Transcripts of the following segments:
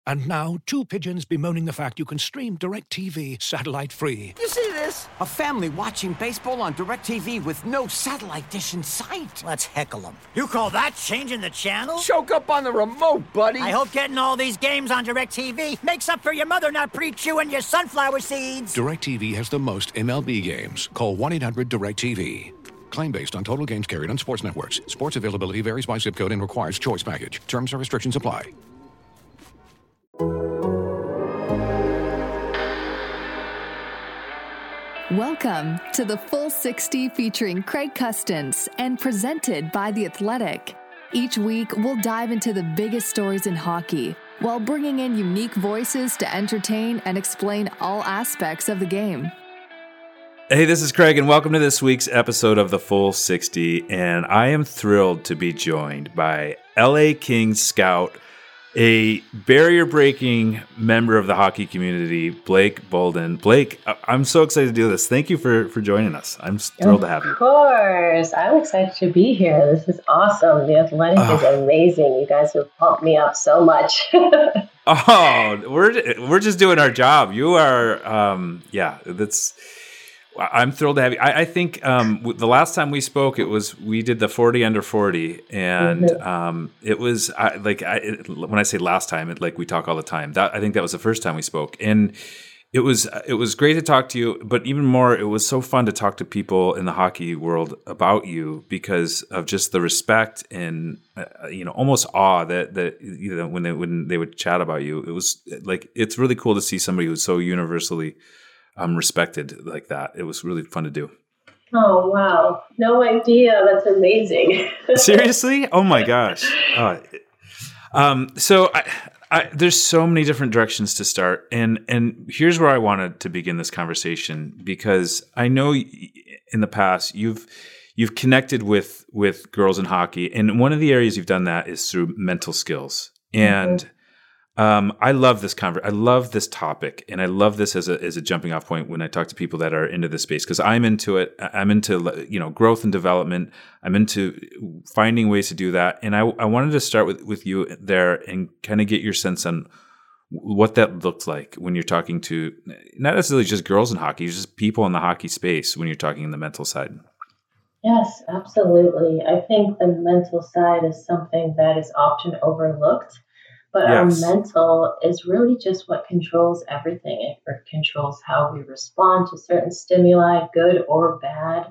And now, two pigeons bemoaning the fact you can stream DirecTV satellite-free. You see this? A family watching baseball on DirecTV with no satellite dish in sight. Let's heckle them. You call that changing the channel? Choke up on the remote, buddy. I hope getting all these games on DirecTV makes up for your mother not pre-chewing your sunflower seeds. DirecTV has the most MLB games. Call 1-800-DirecTV. Claim based on total games carried on sports networks. Sports availability varies by zip code and requires choice package. Terms and restrictions apply. Welcome to the Full 60 featuring Craig Custance and presented by The Athletic. Each week, we'll dive into the biggest stories in hockey while bringing in unique voices to entertain and explain all aspects of the game. Hey, this is Craig, and welcome to this week's episode of the Full 60. And I am thrilled to be joined by LA Kings scout, a barrier-breaking member of the hockey community, Blake Bolden. Blake, I'm so excited to do this. Thank you for joining us. I'm thrilled to have you. Of course. I'm excited to be here. This is awesome. The Athletic is amazing. You guys have pumped me up so much. We're just doing our job. You are, I'm thrilled to have you. I think the last time we spoke, we did the 40 under 40, and it was when I say last time, we talk all the time. I think that was the first time we spoke, and it was great to talk to you. But even more, it was so fun to talk to people in the hockey world about you because of just the respect and almost awe that when they would chat about you. It was it's really cool to see somebody who's so universally respected like that. It was really fun to do. Oh, wow. No idea. That's amazing. Seriously? Oh my gosh. So there's so many different directions to start. And here's where I wanted to begin this conversation, because I know in the past you've connected with girls in hockey. And one of the areas you've done that is through mental skills. And I love this I love this topic, and I love this as a jumping off point when I talk to people that are into this space, because I'm into it. I'm into growth and development. I'm into finding ways to do that, and I wanted to start with you there and kind of get your sense on what that looks like when you're talking to not necessarily just girls in hockey, just people in the hockey space when you're talking in the mental side. Yes, absolutely. I think the mental side is something that is often overlooked. But Yes. Our mental is really just what controls everything. It controls how we respond to certain stimuli, good or bad.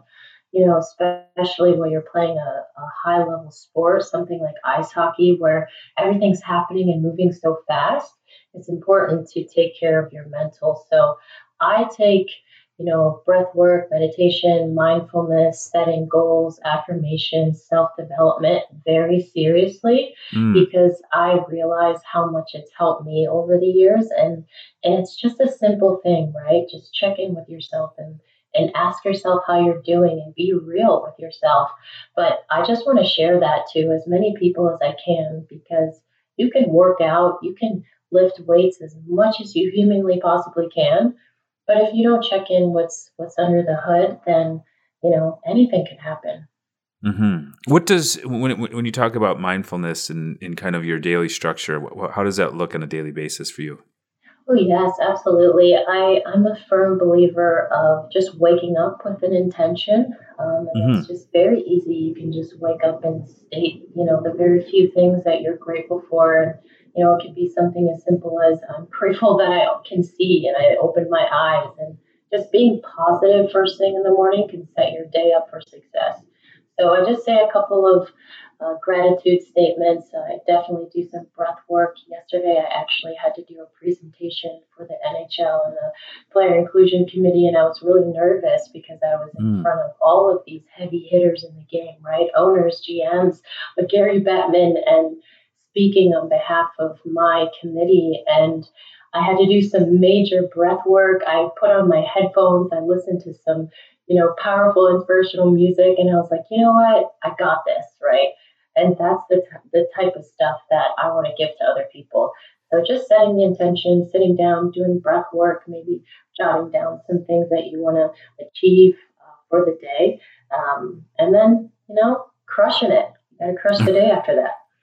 Especially when you're playing a high-level sport, something like ice hockey, where everything's happening and moving so fast. It's important to take care of your mental. So I take breath work, meditation, mindfulness, setting goals, affirmations, self-development very seriously because I realize how much it's helped me over the years. And it's just a simple thing, right? Just check in with yourself and ask yourself how you're doing and be real with yourself. But I just want to share that to as many people as I can, because you can work out, you can lift weights as much as you humanly possibly can. But if you don't check in what's under the hood, then, anything can happen. Mm-hmm. What does, when you talk about mindfulness and in kind of your daily structure, how does that look on a daily basis for you? Oh, yes, absolutely. I'm a firm believer of just waking up with an intention. It's just very easy. You can just wake up and state, the very few things that you're grateful for. And, it could be something as simple as I'm grateful that I can see and I opened my eyes. And just being positive first thing in the morning can set your day up for success. So I just say a couple of gratitude statements. I definitely do some breath work. Yesterday, I actually had to do a presentation for the NHL and the Player Inclusion Committee, and I was really nervous because I was in front of all of these heavy hitters in the game, right? Owners, GMs, but Gary Bettman, and speaking on behalf of my committee. And I had to do some major breath work. I put on my headphones. I listened to some powerful inspirational music. And I was like, you know what? I got this, right? And that's the type of stuff that I want to give to other people. So just setting the intention, sitting down, doing breath work, maybe jotting down some things that you want to achieve for the day. And then, crushing it. You got to crush the day after that.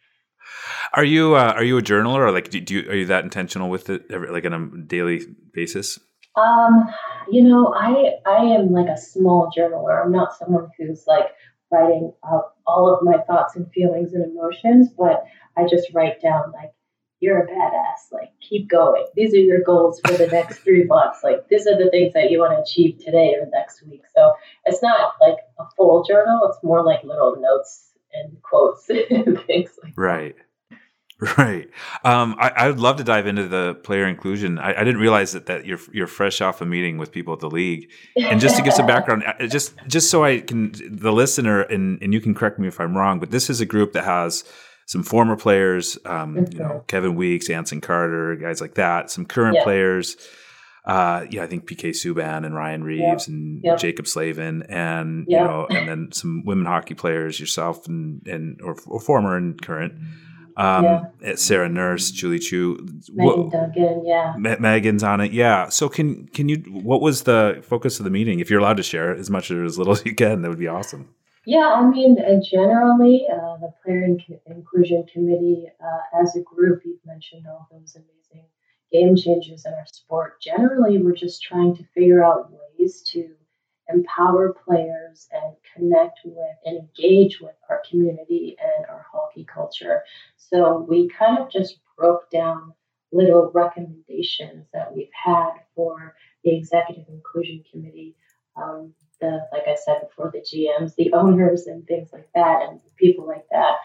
Are you a journaler, or like are you that intentional with it, like on a daily basis? I am like a small journaler. I'm not someone who's like writing out all of my thoughts and feelings and emotions, but I just write down like, you're a badass, like keep going. These are your goals for the next 3 months. Like these are the things that you want to achieve today or next week. So it's not like a full journal. It's more like little notes and quotes and things like right. Right. I would love to dive into the player inclusion. I didn't realize that you're fresh off a meeting with people at the league, and just to give some background, just so I can the listener and you can correct me if I'm wrong, but this is a group that has some former players, Kevin Weeks, Anson Carter, guys like that, some current players. I think PK Subban and Ryan Reeves and Jacob Slavin and and then some women hockey players, yourself and or former and current. Sarah Nurse, Julie Chu, Megan Duncan, Megan's on it, So can you? What was the focus of the meeting? If you're allowed to share as much or as little as you can, that would be awesome. Yeah, I mean, generally, the Player Inclusion Committee, as a group, you've mentioned all those amazing game changers in our sport. Generally, we're just trying to figure out ways to empower players and connect with and engage with our community and our hockey culture. So we kind of just broke down little recommendations that we've had for the Executive Inclusion Committee, like I said before, the GMs, the owners, and things like that, and people like that.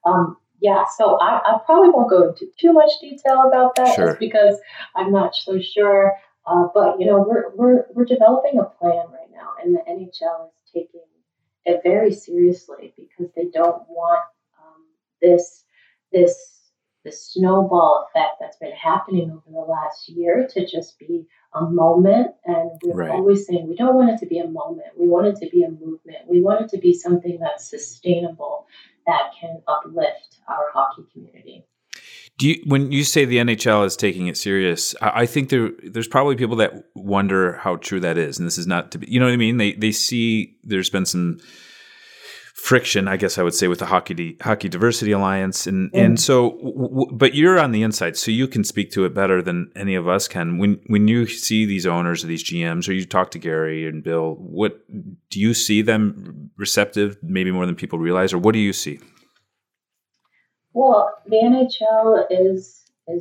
So I probably won't go into too much detail about that, just because I'm not so sure. But we're developing a plan right now, and the NHL is taking it very seriously because they don't want this snowball effect that's been happening over the last year to just be a moment. And we're always saying we don't want it to be a moment. We want it to be a movement. We want it to be something that's sustainable, that can uplift our hockey community. When you say the NHL is taking it serious, I think there's probably people that wonder how true that is, and this is not to be. You know what I mean? They see there's been some friction, I guess I would say, with the Hockey Diversity Alliance, and so. But you're on the inside, so you can speak to it better than any of us can. When you see these owners or these GMs, or you talk to Gary and Bill, what do you see them receptive, maybe more than people realize, or what do you see? Well, the NHL is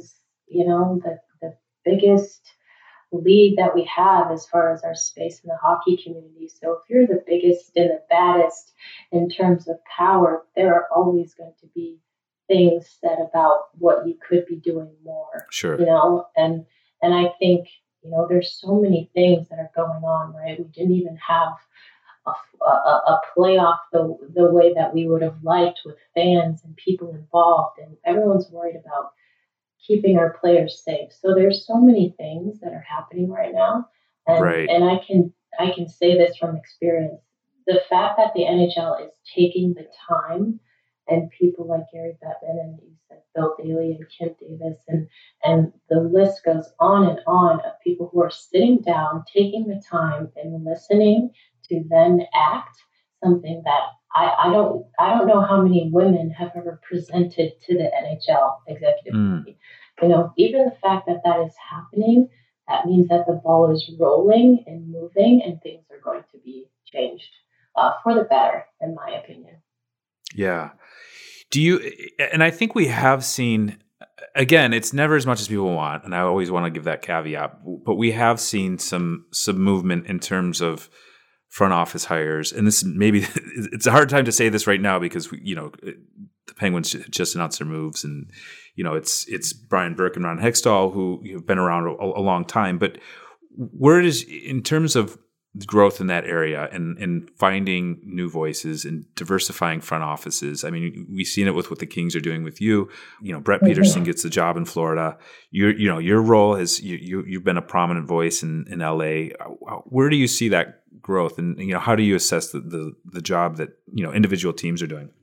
the biggest league that we have as far as our space in the hockey community. So if you're the biggest and the baddest in terms of power, there are always going to be things said about what you could be doing more. Sure. And I think, there's so many things that are going on, right? We didn't even have a playoff the way that we would have liked, with fans and people involved, and everyone's worried about keeping our players safe. So there's so many things that are happening right now, and I can say this from experience. The fact that the NHL is taking the time, and people like Gary Bettman and you said Bill Daly and Kim Davis, and the list goes on and on of people who are sitting down, taking the time and listening to then act, something that I don't know how many women have ever presented to the NHL executive committee. Even the fact that is happening, that means that the ball is rolling and moving, and things are going to be changed for the better, in my opinion. Yeah. And I think we have seen, again, it's never as much as people want, and I always want to give that caveat, but we have seen some movement in terms of front office hires, and this maybe it's a hard time to say this right now because the Penguins just announced their moves, and it's Brian Burke and Ron Hextall who have been around a long time. But where is, in terms of growth in that area and finding new voices and diversifying front offices? I mean, we've seen it with what the Kings are doing with you. Brett Peterson gets the job in Florida. Your role is you've been a prominent voice in LA. Where do you see that growth, and how do you assess the job that individual teams are doing?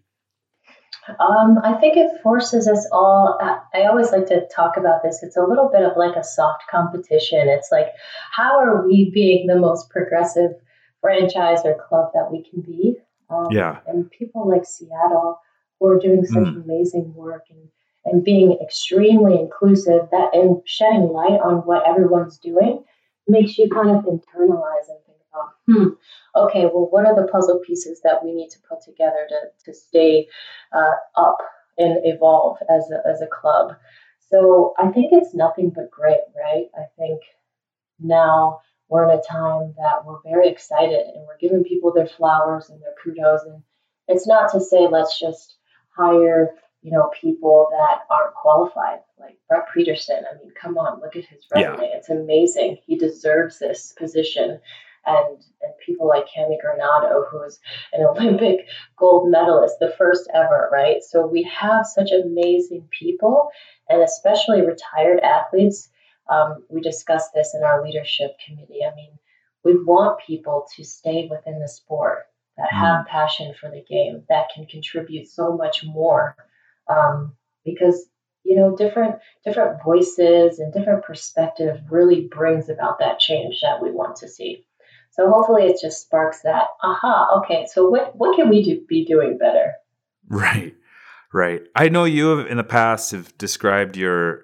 I think it forces us all. I always like to talk about this. It's a little bit of like a soft competition. It's like, how are we being the most progressive franchise or club that we can be? And people like Seattle who are doing such amazing work and being extremely inclusive, that and shedding light on what everyone's doing makes you kind of internalize and think about, okay, well, what are the puzzle pieces that we need to put together to stay up and evolve as a club? So I think it's nothing but great, right? I think now we're in a time that we're very excited and we're giving people their flowers and their kudos. And it's not to say let's just hire, people that aren't qualified, like Brett Peterson. I mean, come on, look at his resume. Yeah. It's amazing. He deserves this position. And people like Cami Granado, who's an Olympic gold medalist, the first ever, right? So we have such amazing people, and especially retired athletes. We discussed this in our leadership committee. I mean, we want people to stay within the sport, that have passion for the game, that can contribute so much more, because different voices and different perspective really brings about that change that we want to see. So hopefully it just sparks that, okay, so what can we be doing better? Right. I know you have in the past have described your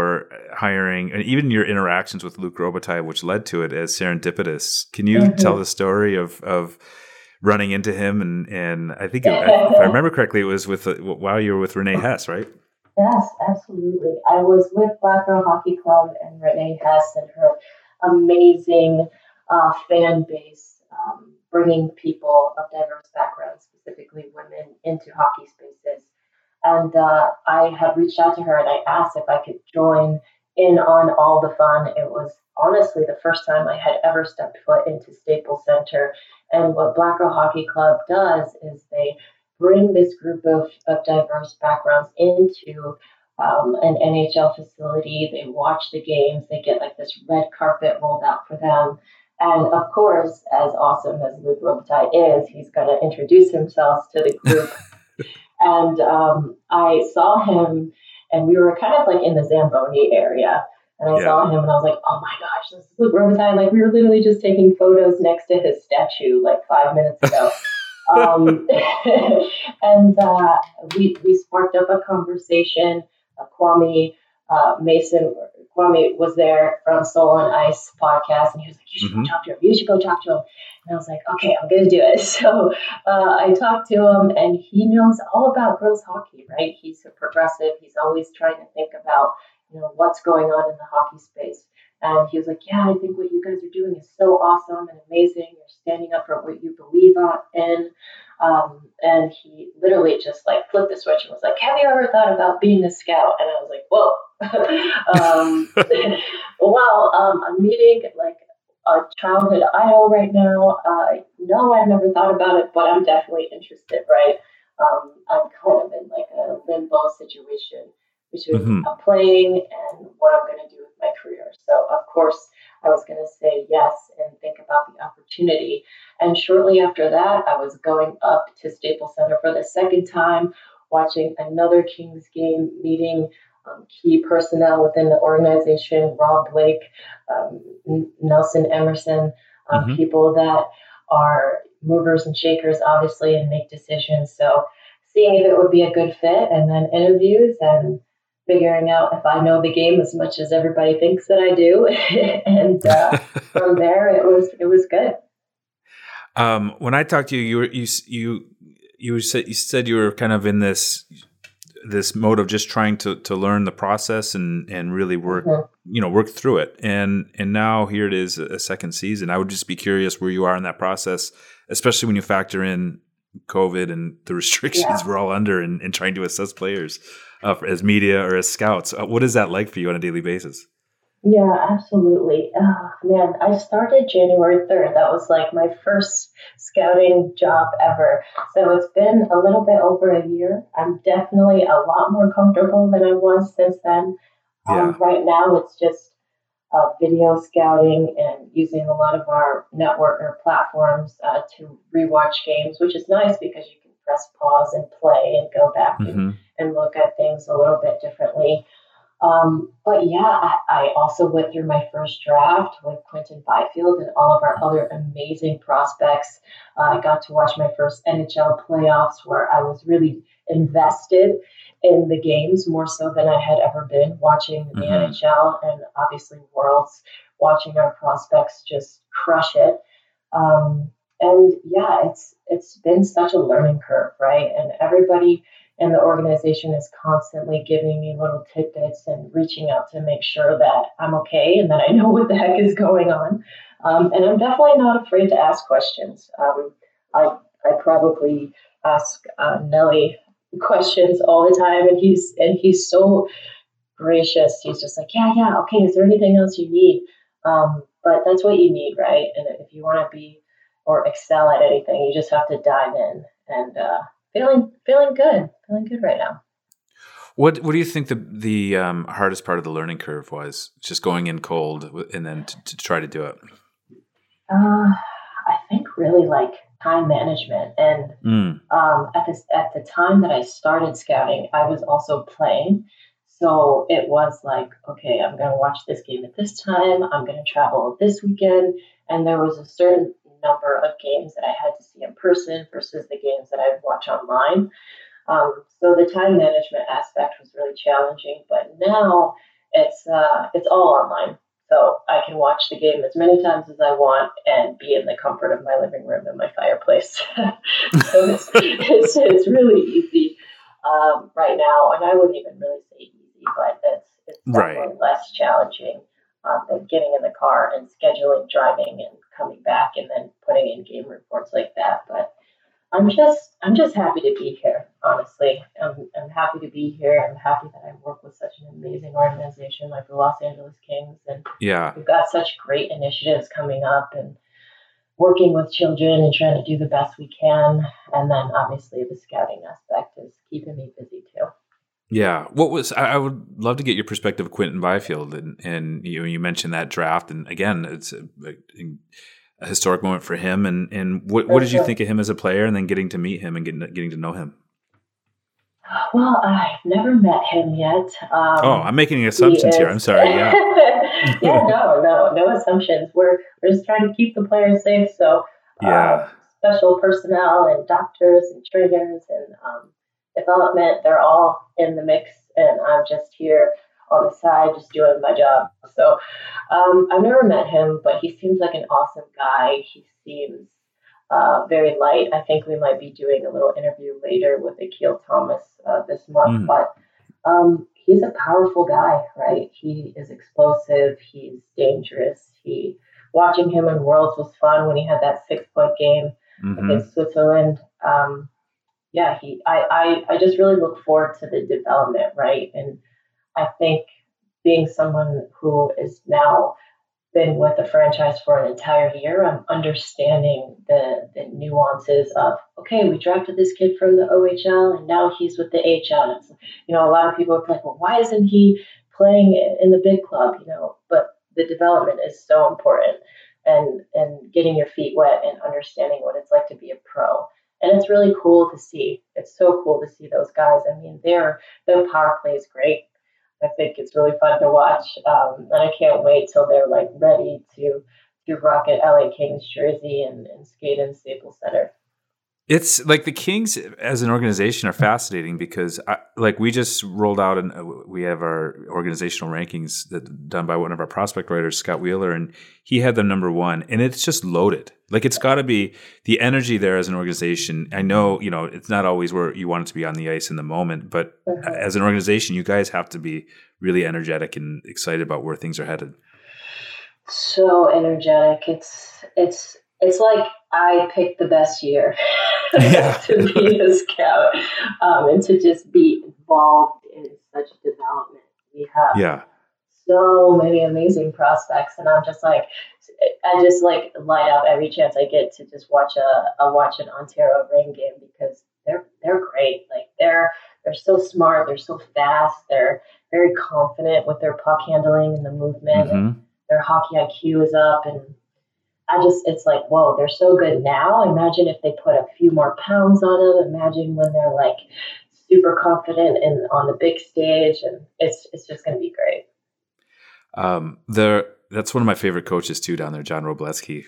hiring and even your interactions with Luc Robitaille, which led to it, as serendipitous. Can you tell the story of running into him? And I think, if I remember correctly, it was while you were with Renee Hess, right? Yes, absolutely. I was with Black Girl Hockey Club and Renee Hess and her amazing fan base, bringing people of diverse backgrounds, specifically women, into hockey spaces. And I had reached out to her and I asked if I could join in on all the fun. It was honestly the first time I had ever stepped foot into Staples Center. And what Black Girl Hockey Club does is they bring this group of diverse backgrounds into an NHL facility. They watch the games. They get like this red carpet rolled out for them. And of course, as awesome as Luc Robitaille is, he's going to introduce himself to the group. And I saw him, and we were kind of like in the Zamboni area. And I saw him, and I was like, oh my gosh, this is Luc Robitaille. Like, we were literally just taking photos next to his statue like 5 minutes ago. And we sparked up a conversation. Kwame was there from Soul on Ice podcast, and he was like, you should go talk to him. You should go talk to him. And I was like, okay, I'm going to do it. So I talked to him, and he knows all about girls hockey, right? He's a progressive. He's always trying to think about, what's going on in the hockey space. And he was like, yeah, I think what you guys are doing is so awesome and amazing. You're standing up for what you believe in. And he literally just like flipped the switch and was like, have you ever thought about being a scout? And I was like, whoa. I'm meeting like a childhood idol right now. No, I've never thought about it, but I'm definitely interested, right? I'm kind of in like a limbo situation between playing and what I'm going to do with my career. So, of course, I was going to say yes and think about the opportunity. And shortly after that, I was going up to Staples Center for the second time, watching another Kings game, meeting key personnel within the organization, Rob Blake, Nelson Emerson, people that are movers and shakers, obviously, and make decisions. So seeing if it would be a good fit, and then interviews and figuring out if I know the game as much as everybody thinks that I do. And from there, it was good. When I talked to you, you said you were kind of in this mode of just trying to learn the process and really work through it. And now here it is, a second season. I would just be curious where you are in that process, especially when you factor in COVID and the restrictions we're all under and trying to assess players as media or as scouts. What is that like for you on a daily basis? Yeah, absolutely. Man, I started January 3rd. That was like my first scouting job ever. So it's been a little bit over a year. I'm definitely a lot more comfortable than I was since then. Right now, it's just video scouting and using a lot of our network or platforms to rewatch games, which is nice because you can press pause and play and go back and look at things a little bit differently. But yeah, I also went through my first draft with Quinton Byfield and all of our other amazing prospects. I got to watch my first NHL playoffs where I was really invested in the games more so than I had ever been, watching the NHL and obviously Worlds, watching our prospects just crush it. And yeah, it's been such a learning curve, right? And everybody in the organization is constantly giving me little tidbits and reaching out to make sure that I'm okay and that I know what the heck is going on. And I'm definitely not afraid to ask questions. I probably ask Nelly questions all the time, and he's so gracious. He's just like, yeah, okay. Is there anything else you need? But that's what you need, right? And if you want to be or excel at anything, you just have to dive in. And feeling good right now. What do you think the hardest part of the learning curve was? Just going in cold and then to try to do it. I think really like time management, and at the time that I started scouting, I was also playing. So it was like, okay, I'm going to watch this game at this time. I'm going to travel this weekend. And there was a certain number of games that I had to see in person versus the games that I'd watch online. So the time management aspect was really challenging. But now it's all online. So I can watch the game as many times as I want and be in the comfort of my living room and my fireplace. So it's really easy right now. And I wouldn't even really say easy, but it's definitely less challenging than getting in the car and scheduling driving and coming back and then putting in game reports like that. But I'm just happy to be here, honestly. I'm happy to be here. I'm happy that I work with such an amazing organization like the Los Angeles Kings. And we've got such great initiatives coming up and working with children and trying to do the best we can. And then obviously the scouting aspect is keeping me busy too. Yeah. I would love to get your perspective of Quinton Byfield, and you mentioned that draft, and again, it's a historic moment for him. And what did you think of him as a player, and then getting to meet him and getting to know him? Well, I've never met him yet. I'm making assumptions here. I'm sorry. Yeah. No assumptions. We're just trying to keep the players safe. So special personnel and doctors and trainers and development, they're all in the mix, and I'm just here on the side just doing my job. So I've never met him, but he seems like an awesome guy. He seems very light. I think we might be doing a little interview later with Akil Thomas this month, but he's a powerful guy, right? He is explosive. He's dangerous. Watching him in Worlds was fun when he had that 6-point game against Switzerland. I just really look forward to the development, right? And I think being someone who is now been with the franchise for an entire year, I'm understanding the nuances of, okay, we drafted this kid from the OHL and now he's with the AHL. It's, a lot of people are like, well, why isn't he playing in the big club? But the development is so important, and getting your feet wet and understanding what it's like to be a pro. And it's really cool to see. It's so cool to see those guys. I mean, their power play is great. I think it's really fun to watch. And I can't wait till they're like ready to rock an LA Kings jersey and skate in Staples Center. It's like the Kings as an organization are fascinating because we just rolled out and we have our organizational rankings that done by one of our prospect writers, Scott Wheeler, and he had them number 1, and it's just loaded. Like it's got to be the energy there as an organization. I know, it's not always where you want it to be on the ice in the moment, but as an organization, you guys have to be really energetic and excited about where things are headed. So energetic. It's like I picked the best year to be a scout and to just be involved in such development. We have so many amazing prospects, and I just light up every chance I get to just watch an Ontario Reign game because they're great. Like they're so smart, they're so fast, they're very confident with their puck handling and the movement. And their hockey IQ is up, and it's like, whoa, they're so good now. Imagine if they put a few more pounds on them. Imagine when they're like super confident and on the big stage, and it's just going to be great. That's one of my favorite coaches too down there, John Robleski, who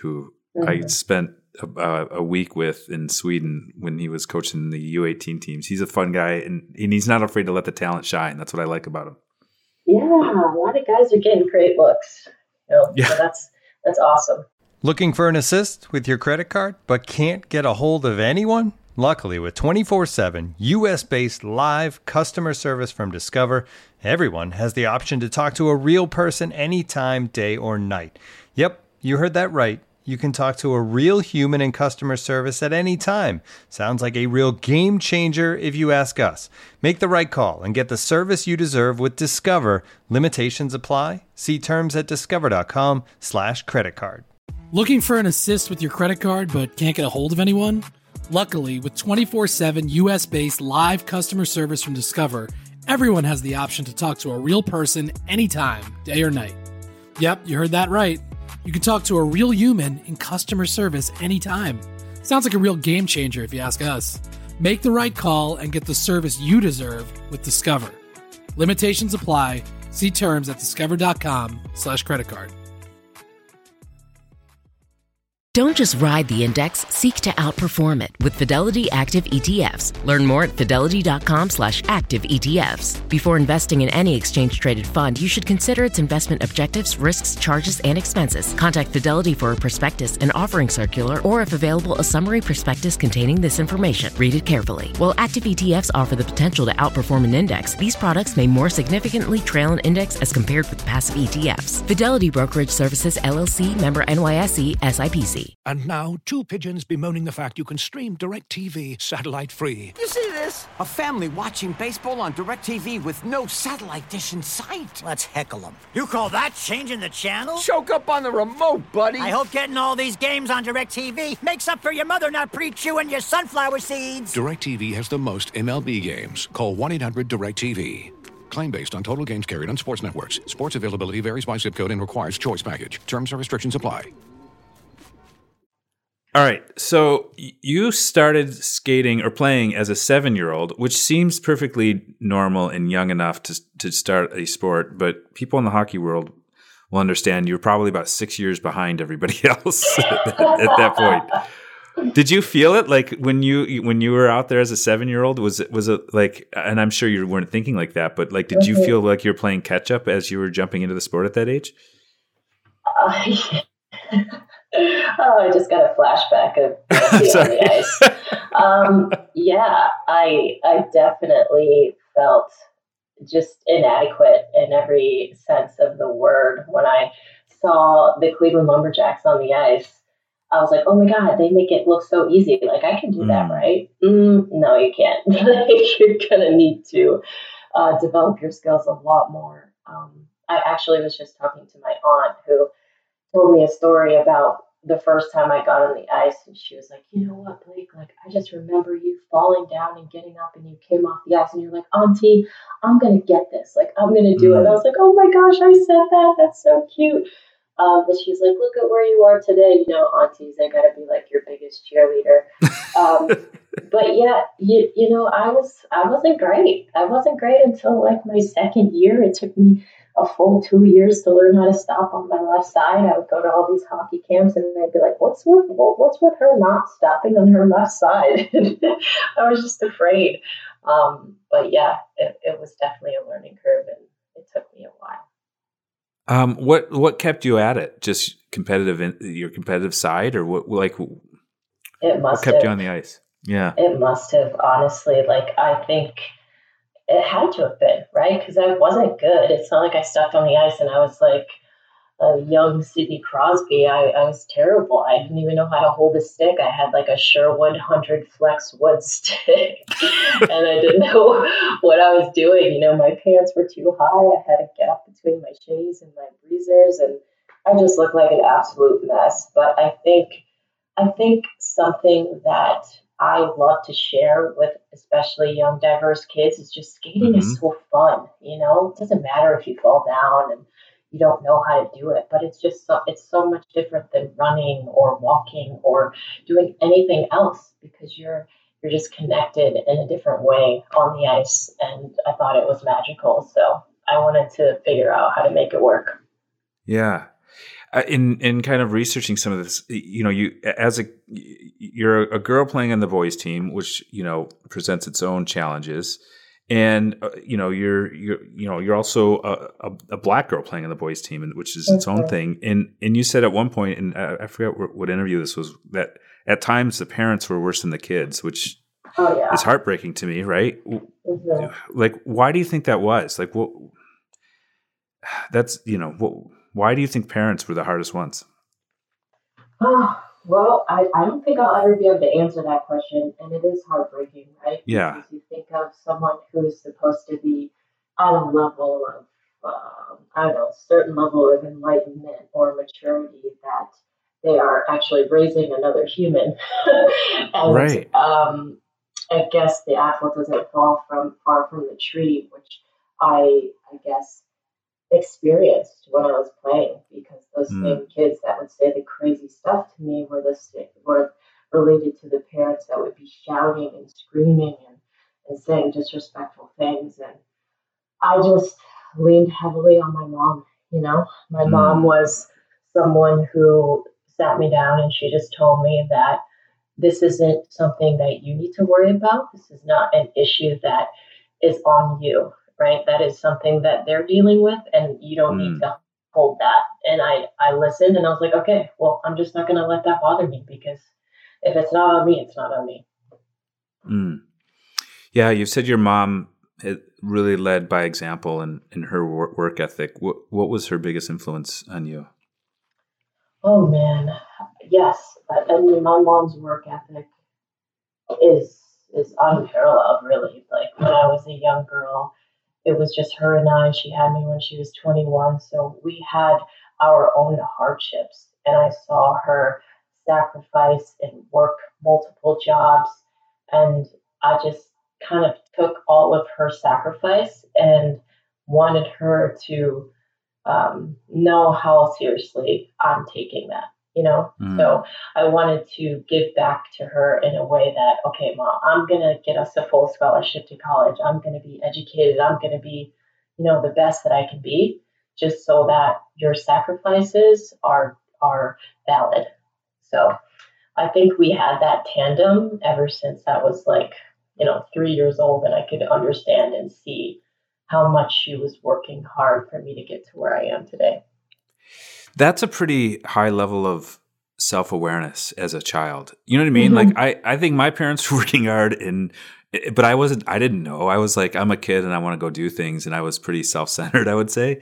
I spent a week with in Sweden when he was coaching the U18 teams. He's a fun guy, and he's not afraid to let the talent shine. That's what I like about him. Yeah, a lot of guys are getting great looks. Yeah. So that's awesome. Looking for an assist with your credit card, but can't get a hold of anyone? Luckily, with 24/7 U.S.-based live customer service from Discover, everyone has the option to talk to a real person anytime, day or night. Yep, you heard that right. You can talk to a real human in customer service at any time. Sounds like a real game changer if you ask us. Make the right call and get the service you deserve with Discover. Limitations apply. See terms at discover.com/creditcard. Looking for an assist with your credit card but can't get a hold of anyone? Luckily, with 24/7 U.S.-based live customer service from Discover, everyone has the option to talk to a real person anytime, day or night. Yep, you heard that right. You can talk to a real human in customer service anytime. Sounds like a real game changer if you ask us. Make the right call and get the service you deserve with Discover. Limitations apply. See terms at discover.com/creditcard. Don't just ride the index, seek to outperform it with Fidelity Active ETFs. Learn more at fidelity.com/active ETFs. Before investing in any exchange-traded fund, you should consider its investment objectives, risks, charges, and expenses. Contact Fidelity for a prospectus, an offering circular, or if available, a summary prospectus containing this information. Read it carefully. While active ETFs offer the potential to outperform an index, these products may more significantly trail an index as compared with passive ETFs. Fidelity Brokerage Services, LLC, member NYSE, SIPC. And now, two pigeons bemoaning the fact you can stream DirecTV satellite-free. You see this? A family watching baseball on DirecTV with no satellite dish in sight. Let's heckle them. You call that changing the channel? Choke up on the remote, buddy. I hope getting all these games on DirecTV makes up for your mother not pre-chewing your sunflower seeds. DirecTV has the most MLB games. Call 1-800-DirecTV. Claim based on total games carried on sports networks. Sports availability varies by zip code and requires choice package. Terms and restrictions apply. All right, so you started skating or playing as a 7-year-old, which seems perfectly normal and young enough to start a sport, but people in the hockey world will understand you're probably about 6 years behind everybody else at that point. Did you feel it like when you were out there as a 7-year-old? Was it like? And I'm sure you weren't thinking like that, but like, did you feel like you're playing catch up as you were jumping into the sport at that age? I just got a flashback of on the ice. Yeah, I definitely felt just inadequate in every sense of the word when I saw the Cleveland Lumberjacks on the ice. I was like, oh my God, they make it look so easy. Like, I can do that, right? No, you can't. You're going to need to develop your skills a lot more. I actually was just talking to my aunt who told me a story about the first time I got on the ice, and she was like, you know what, Blake, like, I just remember you falling down and getting up, and you came off the ice and you're like, Auntie, I'm going to get this. Like, I'm going to do it. And I was like, oh my gosh, I said that. That's so cute. But she's like, look at where you are today. You know, aunties, they got to be like your biggest cheerleader. But yeah, you know, I wasn't great. I wasn't great until like my second year. It took me a full 2 years to learn how to stop on my left side. I would go to all these hockey camps and they'd be like, what's with her not stopping on her left side? I was just afraid. But yeah, it was definitely a learning curve, and it took me a while. What kept you at it? Just your competitive side, or what kept you on the ice? Yeah, it must have, honestly. Like, I think it had to have been, right? Because I wasn't good. It's not like I stepped on the ice and I was like a young Sidney Crosby. I was terrible. I didn't even know how to hold a stick. I had like a Sherwood 100 Flex Wood stick, and I didn't know what I was doing. You know, my pants were too high. I had a gap between my shades and my breezers, and I just looked like an absolute mess. But I think something that I love to share with especially young, diverse kids is just skating is so fun. You know, it doesn't matter if you fall down and you don't know how to do it, but it's so much different than running or walking or doing anything else, because you're just connected in a different way on the ice. And I thought it was magical. So I wanted to figure out how to make it work. Yeah. In kind of researching some of this, you're a girl playing on the boys team, which presents its own challenges, and you're also a black girl playing on the boys team, which is its own thing. And you said at one point, and I forget what interview this was, that at times the parents were worse than the kids, which is heartbreaking to me, right? Mm-hmm. Like, why do you think that was? Like, what? That's why do you think parents were the hardest ones? Well, I don't think I'll ever be able to answer that question, and it is heartbreaking, right? Yeah. Because you think of someone who is supposed to be at a level of, certain level of enlightenment or maturity, that they are actually raising another human. And, right. I guess the apple doesn't fall far from the tree, which I guess experienced when I was playing, because those same kids that would say the crazy stuff to me were related to the parents that would be shouting and screaming and saying disrespectful things. And I just leaned heavily on my mom. My mom was someone who sat me down and she just told me that this isn't something that you need to worry about. This is not an issue that is on you. Right? That is something that they're dealing with, and you don't need to hold that. And I listened, and I was like, okay, well, I'm just not going to let that bother me, because if it's not on me, it's not on me. Yeah, you said your mom really led by example in her work ethic. What was her biggest influence on you? Oh, man. Yes. I mean, my mom's work ethic is unparalleled, really. Like, when I was a young girl, it was just her and I. She had me when she was 21. So we had our own hardships. And I saw her sacrifice and work multiple jobs. And I just kind of took all of her sacrifice and wanted her to know how seriously I'm taking that. So I wanted to give back to her in a way that, okay, Mom, I'm going to get us a full scholarship to college. I'm going to be educated. I'm going to be, the best that I can be, just so that your sacrifices are valid. So I think we had that tandem ever since I was 3 years old, and I could understand and see how much she was working hard for me to get to where I am today. That's a pretty high level of self-awareness as a child. You know what I mean? Like, I think my parents were working hard, but I didn't know. I was like, I'm a kid and I want to go do things. And I was pretty self-centered, I would say.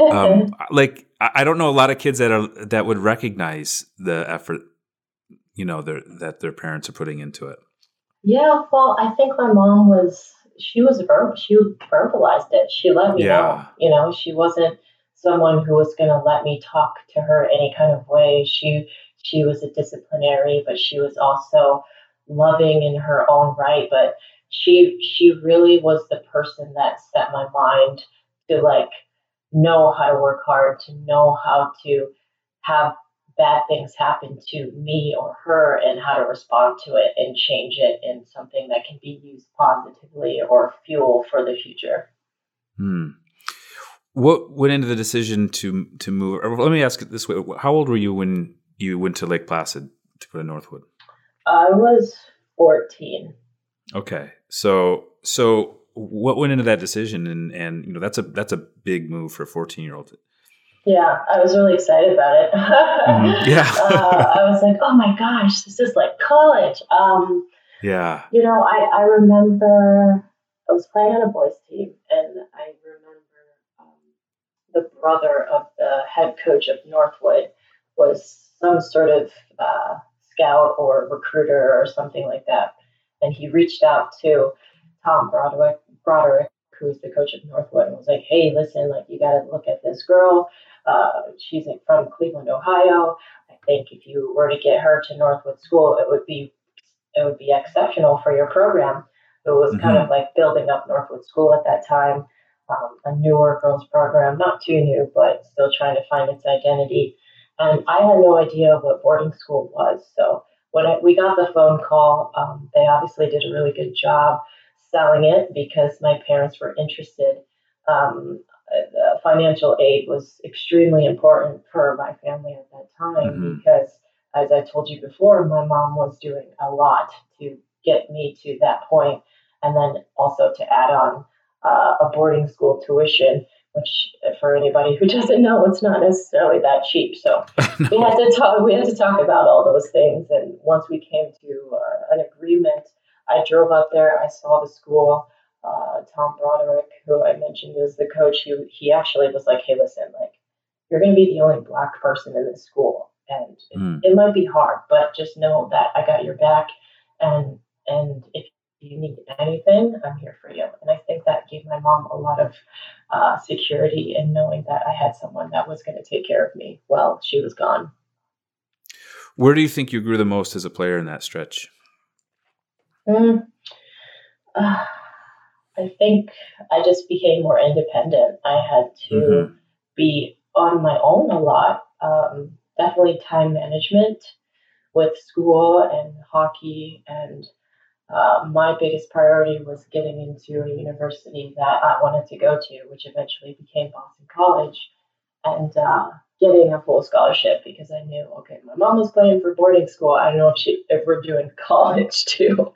I don't know a lot of kids that would recognize the effort, that their parents are putting into it. Yeah. Well, I think my mom she verbalized it. She let me know, she wasn't someone who was going to let me talk to her any kind of way. She was a disciplinary, but she was also loving in her own right. But she really was the person that set my mind to know how to work hard, to know how to have bad things happen to me or her, and how to respond to it and change it in something that can be used positively or fuel for the future. What went into the decision to move? Or let me ask it this way: how old were you when you went to Lake Placid to go to Northwood? I was 14. Okay, so what went into that decision? And that's a big move for a 14-year-old. Yeah, I was really excited about it. Yeah, I was like, oh my gosh, this is like college. Yeah. I remember I was playing on a boys team, and I remember the brother of the head coach of Northwood was some sort of scout or recruiter or something like that. And he reached out to Tom Broderick, who's the coach of Northwood, and was like, hey, listen, you got to look at this girl. She's from Cleveland, Ohio. I think if you were to get her to Northwood School, it would be exceptional for your program. It was kind of like building up Northwood School at that time. A newer girls program, not too new, but still trying to find its identity. And I had no idea what boarding school was. So when we got the phone call, they obviously did a really good job selling it because my parents were interested. financial aid was extremely important for my family at that time because, as I told you before, my mom was doing a lot to get me to that point, and then also to add on a boarding school tuition, which for anybody who doesn't know, it's not necessarily that cheap. So no. we had to talk about all those things. And once we came to an agreement, I drove up there. I saw the school. Tom Broderick, who I mentioned is the coach, he actually was like, "Hey, listen, like, you're going to be the only Black person in this school, and it might be hard, but just know that I got your back, and if you need anything, I'm here for you." And I think that gave my mom a lot of security in knowing that I had someone that was going to take care of me while she was gone. Where do you think you grew the most as a player in that stretch? I think I just became more independent. I had to be on my own a lot. Definitely time management with school and hockey. And my biggest priority was getting into a university that I wanted to go to, which eventually became Boston College, and getting a full scholarship because I knew, okay, my mom was playing for boarding school. I don't know if we're doing college too.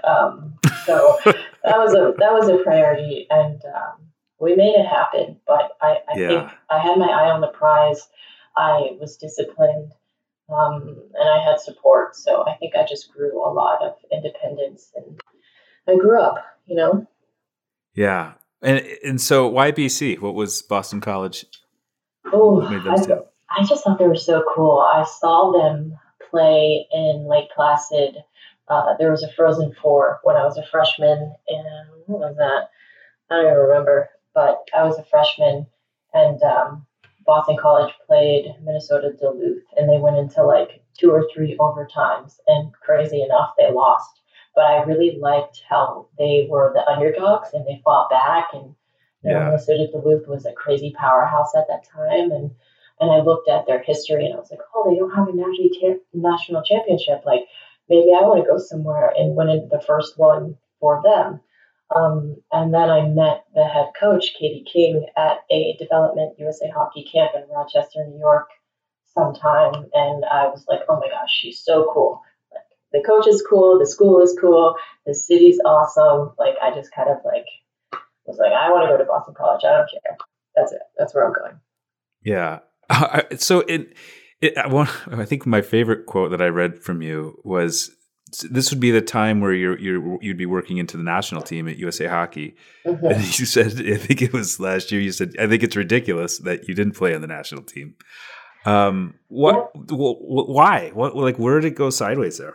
So that was a priority, and we made it happen. But I think I had my eye on the prize. I was disciplined, and I had support. So I think I just grew a lot of independence, and I grew up, you know? Yeah. And so why BC? What was Boston College? Oh, I just thought they were so cool. I saw them play in Lake Placid. There was a Frozen Four when I was a freshman, and what was that? I don't even remember, but I was a freshman, and Boston College played Minnesota Duluth, and they went into like 2 or 3 overtimes, and crazy enough, they lost. But I really liked how they were the underdogs, and they fought back, and Minnesota Duluth was a crazy powerhouse at that time, and I looked at their history, and I was like, oh, they don't have a national championship. Like, maybe I want to go somewhere and win the first one for them. And then I met the head coach, Katie King, at a Development USA Hockey camp in Rochester, New York sometime, and I was like, oh my gosh, she's so cool. Like, the coach is cool, the school is cool, the city's awesome. Like, I just kind of like was like, I want to go to Boston College. I don't care. That's it. That's where I'm going. Yeah. So I think my favorite quote that I read from you was, this would be the time where you'd be working into the national team at USA Hockey. And you said, I think it was last year, you said, I think it's ridiculous that you didn't play on the national team. Why? Like, where did it go sideways there?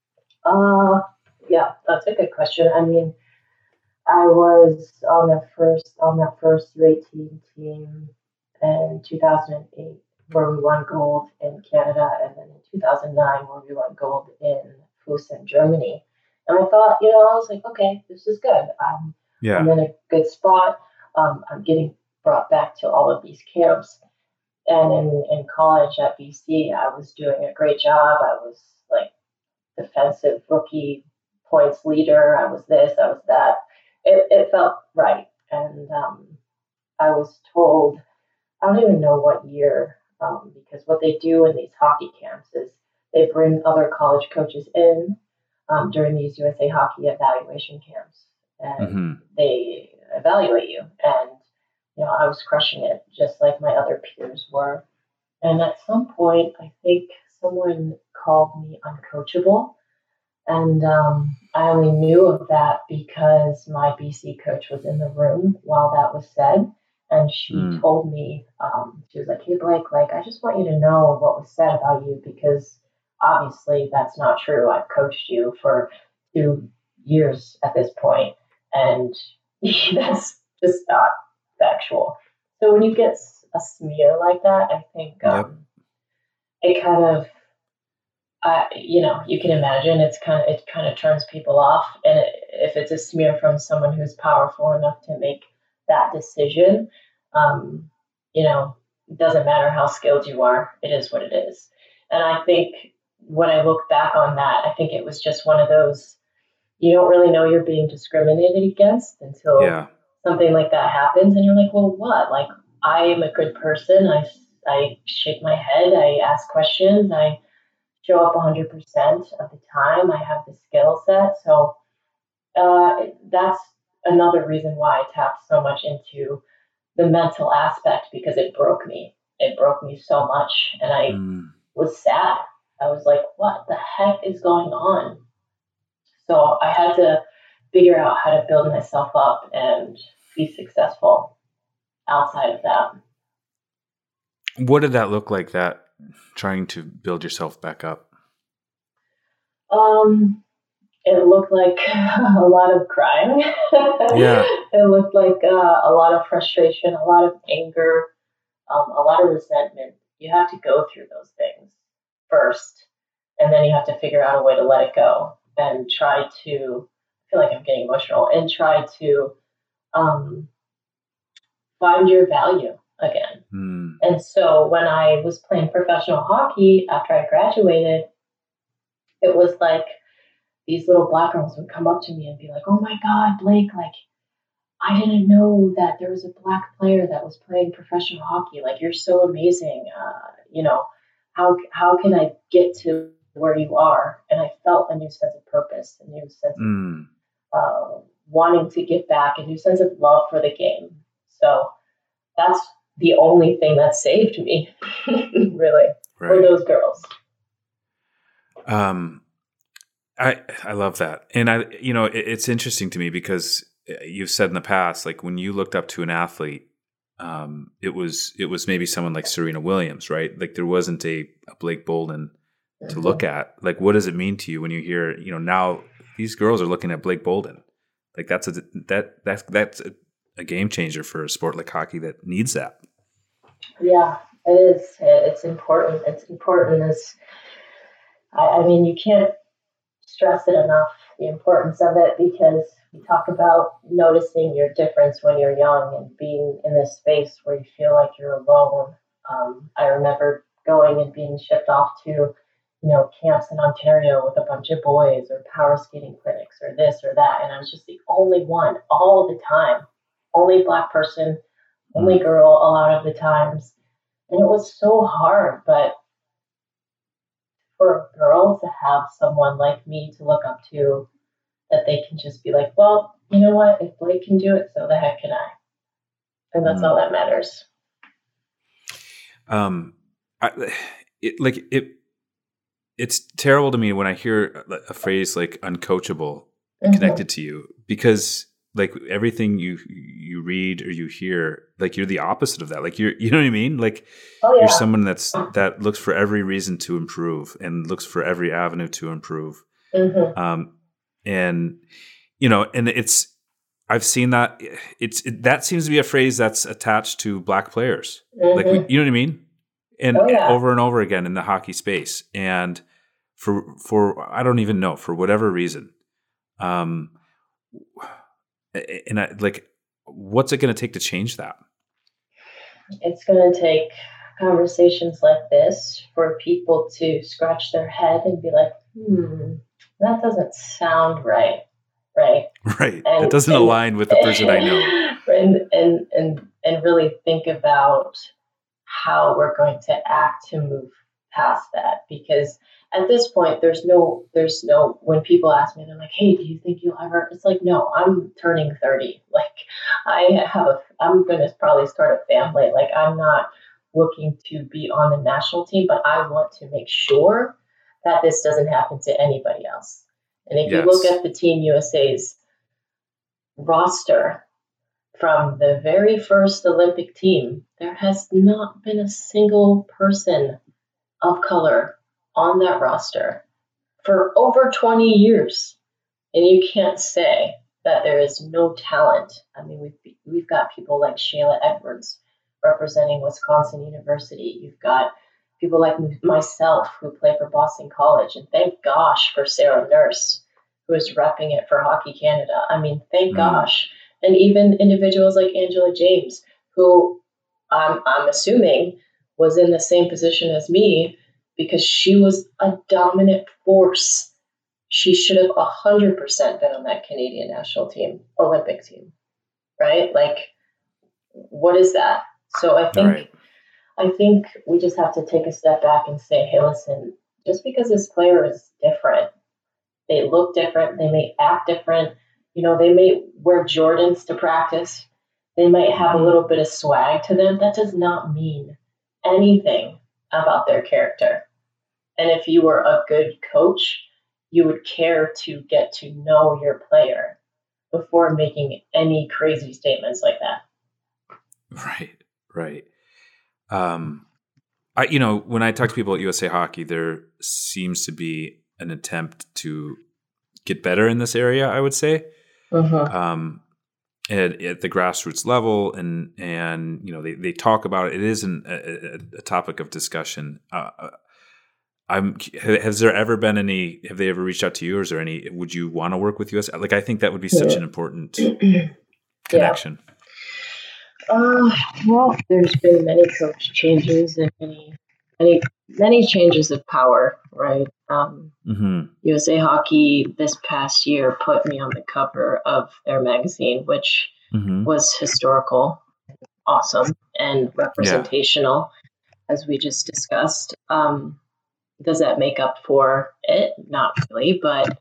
Yeah, that's a good question. I mean, I was on that first U18 team in 2008, where we won gold in Canada, and then in 2009, where we won gold in Fussen, Germany. And I thought, I was like, okay, this is good. I'm in a good spot. I'm getting brought back to all of these camps. And in college at BC, I was doing a great job. I was like defensive rookie points leader. I was this, I was that. It felt right. And I was told, I don't even know what year, because what they do in these hockey camps is they bring other college coaches in during these USA Hockey evaluation camps, and they evaluate you. And, I was crushing it just like my other peers were. And at some point, I think someone called me uncoachable. And I only knew of that because my BC coach was in the room while that was said. And she told me, she was like, hey, Blake, like, I just want you to know what was said about you, because obviously that's not true. I've coached you for 2 years at this point, and that's just not factual. So when you get a smear like that, I think it kind of, you can imagine it kind of turns people off. And if it's a smear from someone who's powerful enough to make that decision, it doesn't matter how skilled you are. It is what it is. And I think when I look back on that, I think it was just one of those, you don't really know you're being discriminated against until something like that happens and you're like, well, what? Like, I am a good person. I shake my head. I ask questions. I show up 100% of the time. I have the skill set. So that's another reason why I tapped so much into the mental aspect, because it broke me. It broke me so much. And I was sad. I was like, what the heck is going on? So I had to figure out how to build myself up and be successful outside of that. What did that look like, that trying to build yourself back up? It looked like a lot of crying. Yeah. It looked like a lot of frustration, a lot of anger, a lot of resentment. You have to go through those things first, and then you have to figure out a way to let it go and try to, I feel like I'm getting emotional, and try to find your value again. And so when I was playing professional hockey after I graduated, it was like these little black girls would come up to me and be like, oh my God, Blake, like, I didn't know that there was a black player that was playing professional hockey. Like, you're so amazing. How can I get to where you are? And I felt a new sense of purpose, a new sense of wanting to give back, a new sense of love for the game. So that's the only thing that saved me, really, for those girls. I love that. And it's interesting to me because you've said in the past, like, when you looked up to an athlete, it was maybe someone like Serena Williams, right? Like, there wasn't a Blake Bolden to look at. Like, what does it mean to you when you hear, now these girls are looking at Blake Bolden? Like, that's a game changer for a sport like hockey that needs that. Yeah, it is. It's important. It's important as, I mean, you can't stress it enough, the importance of it, because we talk about noticing your difference when you're young and being in this space where you feel like you're alone. I remember going and being shipped off to, camps in Ontario with a bunch of boys, or power skating clinics, or this or that. And I was just the only one all the time, only black person, only girl a lot of the times. And it was so hard, but for a girl to have someone like me to look up to, that they can just be like, well, you know what? If Blake can do it, so the heck can I. And that's all that matters. It's terrible to me when I hear a phrase like uncoachable connected to you, because like everything you read or you hear, like, you're the opposite of that. Like, you know what I mean? Like, you're someone that looks for every reason to improve and looks for every avenue to improve. And I've seen that that seems to be a phrase that's attached to black players. Like, you know what I mean? And over and over again in the hockey space. And for I don't even know, for whatever reason. What's it going to take to change that? It's going to take conversations like this for people to scratch their head and be like, that doesn't sound right. Right. And, it doesn't align with the person I know. And really think about how we're going to act to move past that. Because at this point, there's no, when people ask me, they're like, hey, do you think you'll ever, it's like, no, I'm turning 30. Like, I'm going to probably start a family. Like, I'm not looking to be on the national team, but I want to make sure that this doesn't happen to anybody else. And if you look at the Team USA's roster from the very first Olympic team, there has not been a single person of color on that roster for over 20 years. And you can't say that there is no talent. I mean, we've got people like Shayla Edwards representing Wisconsin University. You've got people like myself who play for Boston College. And thank gosh for Sarah Nurse, who is repping it for Hockey Canada. I mean, thank gosh. And even individuals like Angela James, who I'm assuming was in the same position as me, because she was a dominant force. She should have 100% been on that Canadian national team, Olympic team. right? Like, what is that? So I think we just have to take a step back and say, hey, listen, just because this player is different, they look different, they may act different, they may wear Jordans to practice, they might have a little bit of swag to them. That does not mean anything about their character. And if you were a good coach, you would care to get to know your player before making any crazy statements like that. Right. When I talk to people at USA Hockey, there seems to be an attempt to get better in this area, I would say, at the grassroots level, and they talk about it. It is a topic of discussion. Has there ever been any? Have they ever reached out to you, or is there any? Would you want to work with US? Like, I think that would be such an important connection. Well, there's been many coach changes and many changes of power, right? USA Hockey this past year put me on the cover of their magazine, which was historical, awesome, and representational, as we just discussed. Does that make up for it? Not really, but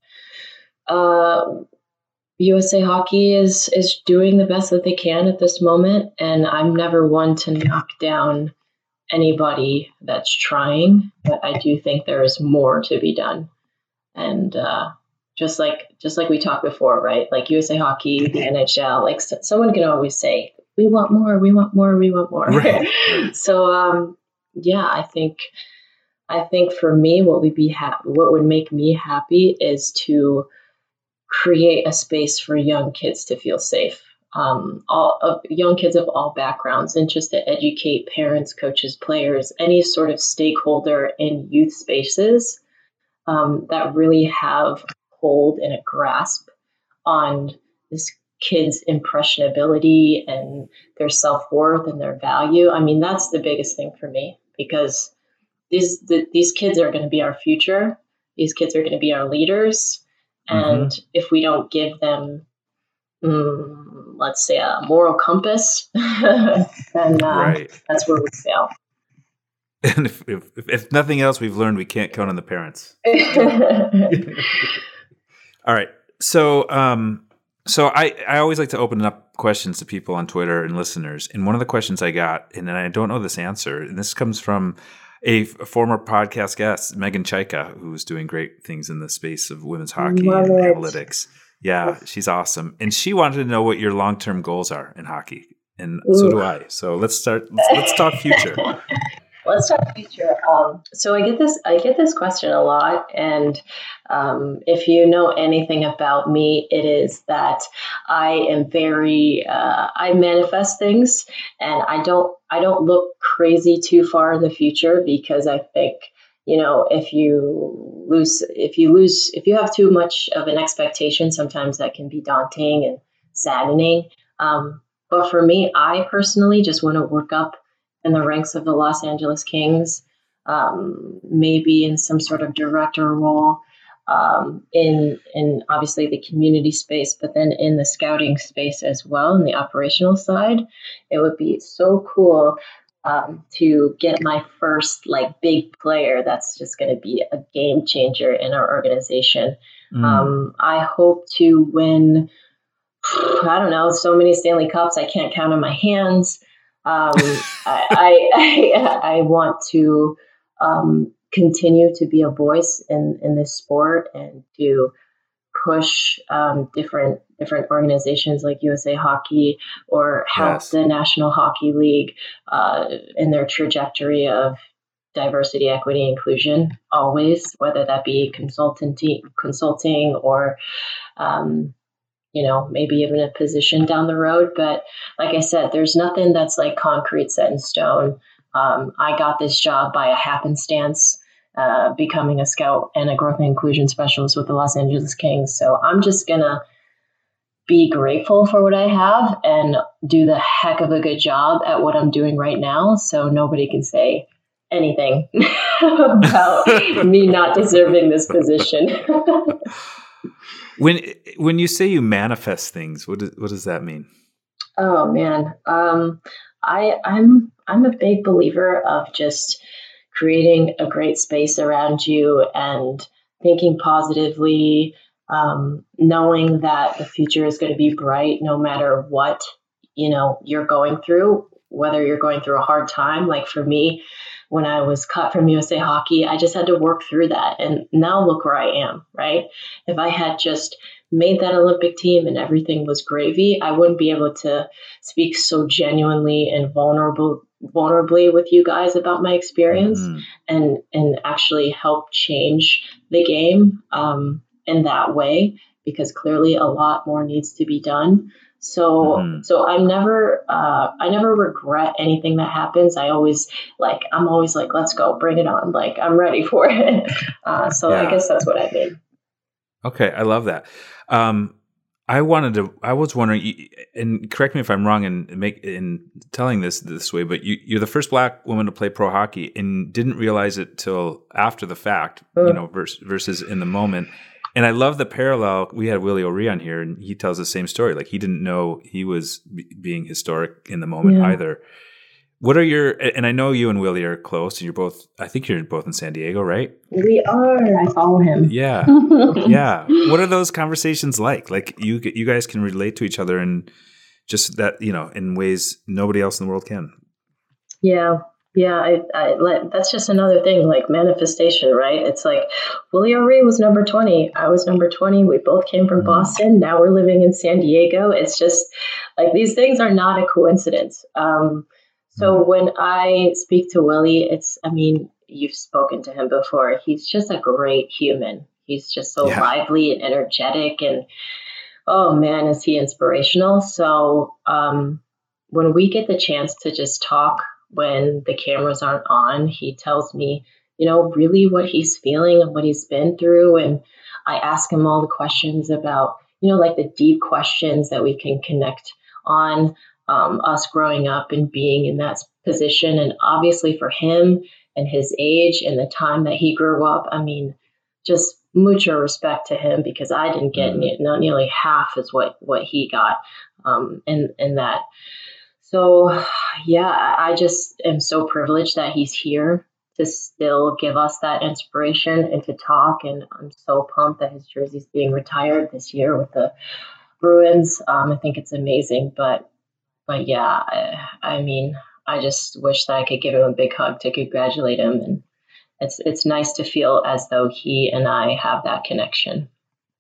USA Hockey is doing the best that they can at this moment, and I'm never one to knock down anybody that's trying, but I do think there is more to be done. And just like we talked before, right? Like USA Hockey, the NHL, like someone can always say, "We want more, we want more, we want more." Right. So I think for me, what would make me happy is to create a space for young kids to feel safe. Young kids of all backgrounds, and just to educate parents, coaches, players, any sort of stakeholder in youth spaces that really have hold and a grasp on this kid's impressionability and their self-worth and their value. I mean, that's the biggest thing for me, because these kids are going to be our future. These kids are going to be our leaders. And if we don't give them, let's say, a moral compass, then that's where we fail. And if nothing else, we've learned we can't count on the parents. All right. So I always like to open up questions to people on Twitter and listeners. And one of the questions I got, and I don't know this answer, and this comes from a former podcast guest, Megan Chaika, who's doing great things in the space of women's hockey and analytics. Yeah, she's awesome. And she wanted to know what your long-term goals are in hockey. And so do I. So let's talk future. Let's talk future. So I get this question a lot, and if you know anything about me, it is that I am very I manifest things, and I don't look crazy too far in the future, because I think, if you have too much of an expectation, sometimes that can be daunting and saddening. But for me, I personally just want to work up in the ranks of the Los Angeles Kings, maybe in some sort of director role, in obviously the community space, but then in the scouting space as well, in the operational side. It would be so cool to get my first big player that's just going to be a game changer in our organization. I hope to win, I don't know, so many Stanley Cups I can't count on my hands. I want to continue to be a voice in this sport, and to push different organizations like USA Hockey, or help the National Hockey League in their trajectory of diversity, equity, inclusion, always, whether that be consulting or maybe even a position down the road. But like I said, there's nothing that's concrete, set in stone. I got this job by a happenstance, becoming a scout and a growth and inclusion specialist with the Los Angeles Kings. So I'm just going to be grateful for what I have and do the heck of a good job at what I'm doing right now, so nobody can say anything about me not deserving this position. When you say you manifest things, what does that mean? Oh man, I'm a big believer of just creating a great space around you and thinking positively, knowing that the future is going to be bright no matter what you're going through, whether you're going through a hard time. Like for me, when I was cut from USA Hockey, I just had to work through that, and now look where I am. Right? If I had just made that Olympic team and everything was gravy, I wouldn't be able to speak so genuinely and vulnerably with you guys about my experience and actually help change the game in that way, because clearly a lot more needs to be done. So I never regret anything that happens. I'm always like, let's go, bring it on. Like, I'm ready for it. I guess that's what I mean. Okay. I love that. I was wondering, and correct me if I'm wrong in telling this way, but you're the first Black woman to play pro hockey and didn't realize it till after the fact, versus in the moment. And I love the parallel. We had Willie O'Ree on here, and he tells the same story. Like, he didn't know he was being historic in the moment either. What are and I know you and Willie are close, and I think you're both in San Diego, right? We are. I follow him. Yeah. Yeah. What are those conversations like? Like, you guys can relate to each other and just that, in ways nobody else in the world can. Yeah. Yeah, that's just another thing, like manifestation, right? It's like Willie O'Ree was number 20. I was number 20. We both came from Boston. Now we're living in San Diego. It's just like, these things are not a coincidence. So when I speak to Willie, you've spoken to him before. He's just a great human. He's just so lively and energetic, and oh man, is he inspirational. So when we get the chance to just talk when the cameras aren't on, he tells me, really what he's feeling and what he's been through. And I ask him all the questions about, like the deep questions that we can connect on, us growing up and being in that position. And obviously for him and his age and the time that he grew up, just mucho respect to him, because I didn't get not nearly half as what he got in that. So, yeah, I just am so privileged that he's here to still give us that inspiration and to talk. And I'm so pumped that his jersey's being retired this year with the Bruins. I think it's amazing. But yeah, I just wish that I could give him a big hug to congratulate him. And it's nice to feel as though he and I have that connection.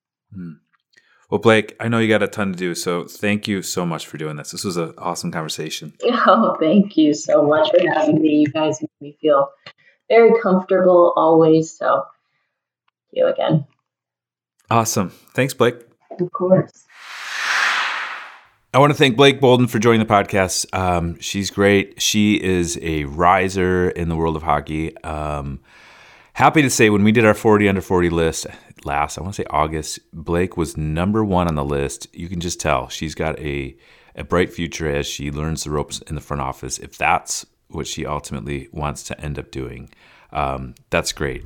Well, Blake, I know you got a ton to do, so thank you so much for doing this. This was an awesome conversation. Oh, thank you so much for having me. You guys make me feel very comfortable always. So thank you again. Awesome. Thanks, Blake. Of course. I want to thank Blake Bolden for joining the podcast. She's great. She is a riser in the world of hockey. Happy to say, when we did our 40 under 40 list last, I want to say August, Blake was number 1 on the list. You can just tell she's got a bright future as she learns the ropes in the front office. If that's what she ultimately wants to end up doing, that's great.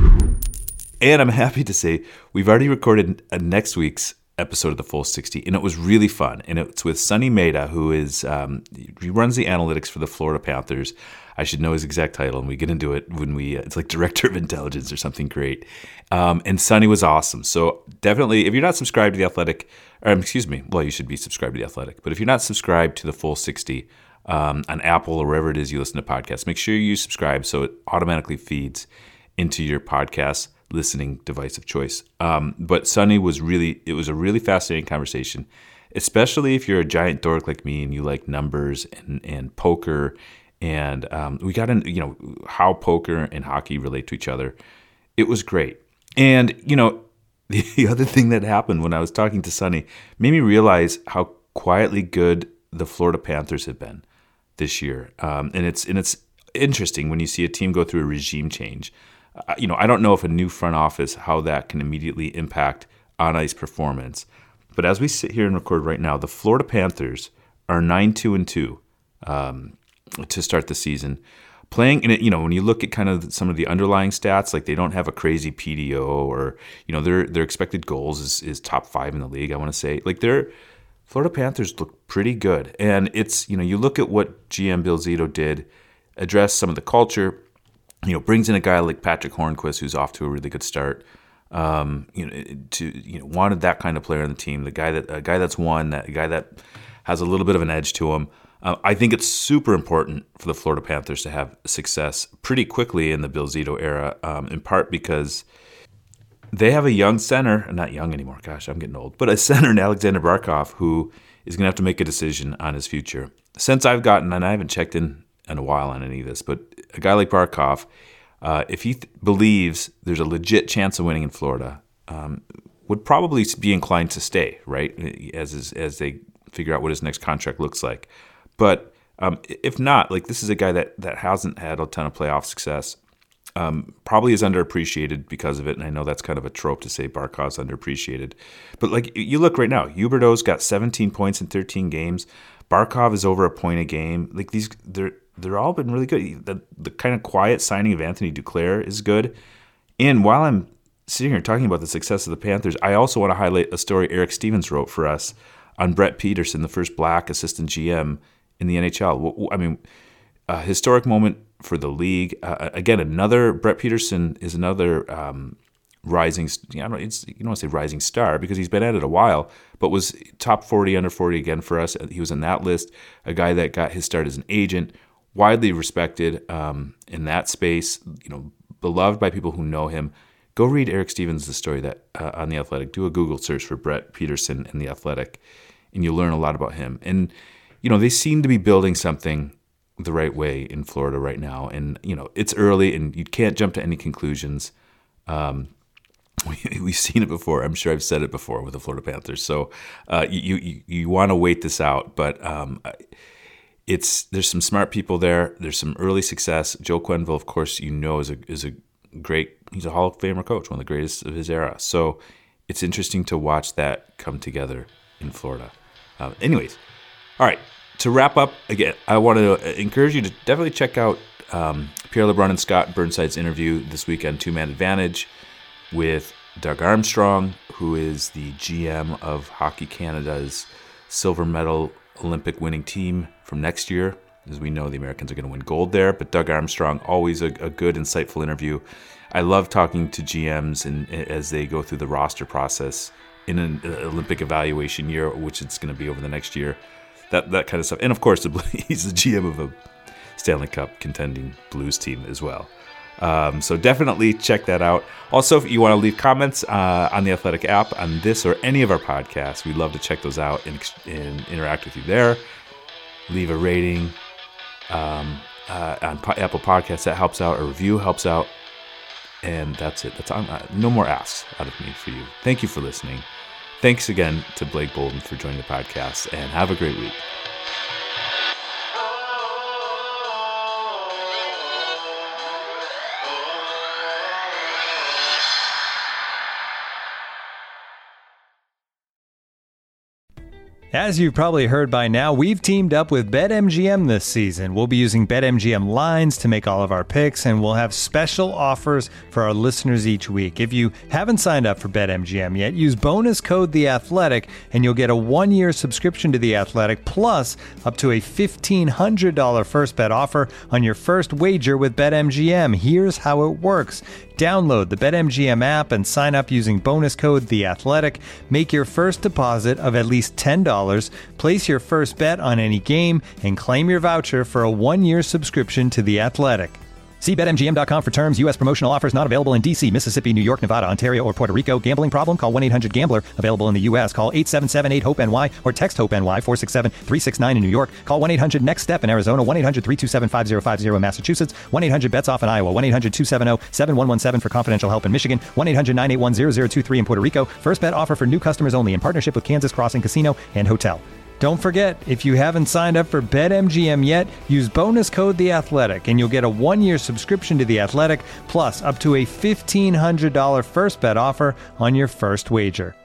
And I'm happy to say we've already recorded next week's episode of the Full 60, and it was really fun. And it's with Sonny Mehta, who is he runs the analytics for the Florida Panthers. I should know his exact title, and we get into it when it's like Director of Intelligence or something great. And Sonny was awesome. So definitely, if you're not subscribed to The Athletic, you should be subscribed to The Athletic. But if you're not subscribed to the Full 60 on Apple or wherever it is you listen to podcasts, make sure you subscribe so it automatically feeds into your podcast listening device of choice. But Sonny it was a really fascinating conversation, especially if you're a giant dork like me and you like numbers and poker. And we got into, how poker and hockey relate to each other. It was great. And, the other thing that happened when I was talking to Sonny made me realize how quietly good the Florida Panthers have been this year. And it's interesting when you see a team go through a regime change. I don't know if a new front office, how that can immediately impact on-ice performance. But as we sit here and record right now, the Florida Panthers are 9-2-2 to start the season. Playing in it, when you look at kind of some of the underlying stats, like they don't have a crazy PDO, or their expected goals is top 5 in the league. I want to say, like they're Florida Panthers look pretty good. And it's, you look at what GM Bill Zito did, address some of the culture, brings in a guy like Patrick Hornquist, who's off to a really good start. Wanted that kind of player on the team, a guy that's won, a guy that has a little bit of an edge to him. I think it's super important for the Florida Panthers to have success pretty quickly in the Bill Zito era, in part because they have a young center, not young anymore, gosh, I'm getting old, but a center in Alexander Barkov who is going to have to make a decision on his future. Since I've gotten, and I haven't checked in a while on any of this, but a guy like Barkov, if he believes there's a legit chance of winning in Florida, would probably be inclined to stay, right, as they figure out what his next contract looks like. But if not, like this is a guy that hasn't had a ton of playoff success, probably is underappreciated because of it. And I know that's kind of a trope to say Barkov's underappreciated. But like you look right now, Huberdeau's got 17 points in 13 games. Barkov is over a point a game. Like they're all been really good. The kind of quiet signing of Anthony Duclair is good. And while I'm sitting here talking about the success of the Panthers, I also want to highlight a story Eric Stevens wrote for us on Brett Peterson, the first black assistant GM in the NHL. I mean, a historic moment for the league. Again, Brett Peterson is another rising, you don't want to say rising star because he's been at it a while, but was top 40, under 40 again for us. He was in that list, a guy that got his start as an agent, widely respected in that space, beloved by people who know him. Go read Eric Stevens' The story that on The Athletic. Do a Google search for Brett Peterson and The Athletic, and you'll learn a lot about him. And, they seem to be building something the right way in Florida right now. And, it's early and you can't jump to any conclusions. We've seen it before. I'm sure I've said it before with the Florida Panthers. So you want to wait this out. But there's some smart people there. There's some early success. Joe Quenneville, of course, is a great, he's a Hall of Famer coach, one of the greatest of his era. So it's interesting to watch that come together in Florida. Anyways, all right, to wrap up, again, I want to encourage you to definitely check out Pierre LeBrun and Scott Burnside's interview this weekend, Two Man Advantage, with Doug Armstrong, who is the GM of Hockey Canada's silver medal Olympic winning team from next year. As we know, the Americans are going to win gold there, but Doug Armstrong, always a good, insightful interview. I love talking to GMs as they go through the roster process in an Olympic evaluation year, which it's going to be over the next year, that kind of stuff. And of course, he's the GM of a Stanley Cup contending Blues team as well. So definitely check that out. Also, if you want to leave comments on the Athletic app on this or any of our podcasts, we'd love to check those out and interact with you there. Leave a rating on Apple Podcasts. That helps out. A review helps out. And that's it. No more asks out of me for you. Thank you for listening. Thanks again to Blake Bolden for joining the podcast, and have a great week. As you've probably heard by now, we've teamed up with BetMGM this season. We'll be using BetMGM lines to make all of our picks, and we'll have special offers for our listeners each week. If you haven't signed up for BetMGM yet, use bonus code The Athletic, and you'll get a 1-year subscription to The Athletic, plus up to a $1,500 first bet offer on your first wager with BetMGM. Here's how it works. Download the BetMGM app and sign up using bonus code The Athletic. Make your first deposit of at least $10. Place your first bet on any game and claim your voucher for a 1-year subscription to The Athletic. See BetMGM.com for terms. U.S. promotional offers not available in D.C., Mississippi, New York, Nevada, Ontario, or Puerto Rico. Gambling problem? Call 1-800-GAMBLER. Available in the U.S. Call 877-8-HOPE-NY or text HOPE-NY 467-369 in New York. Call 1-800-NEXT-STEP in Arizona. 1-800-327-5050 in Massachusetts. 1-800-BETS-OFF in Iowa. 1-800-270-7117 for confidential help in Michigan. 1-800-981-0023 in Puerto Rico. First bet offer for new customers only in partnership with Kansas Crossing Casino and Hotel. Don't forget, if you haven't signed up for BetMGM yet, use bonus code The Athletic, and you'll get a 1-year subscription to The Athletic, plus up to a $1,500 first bet offer on your first wager.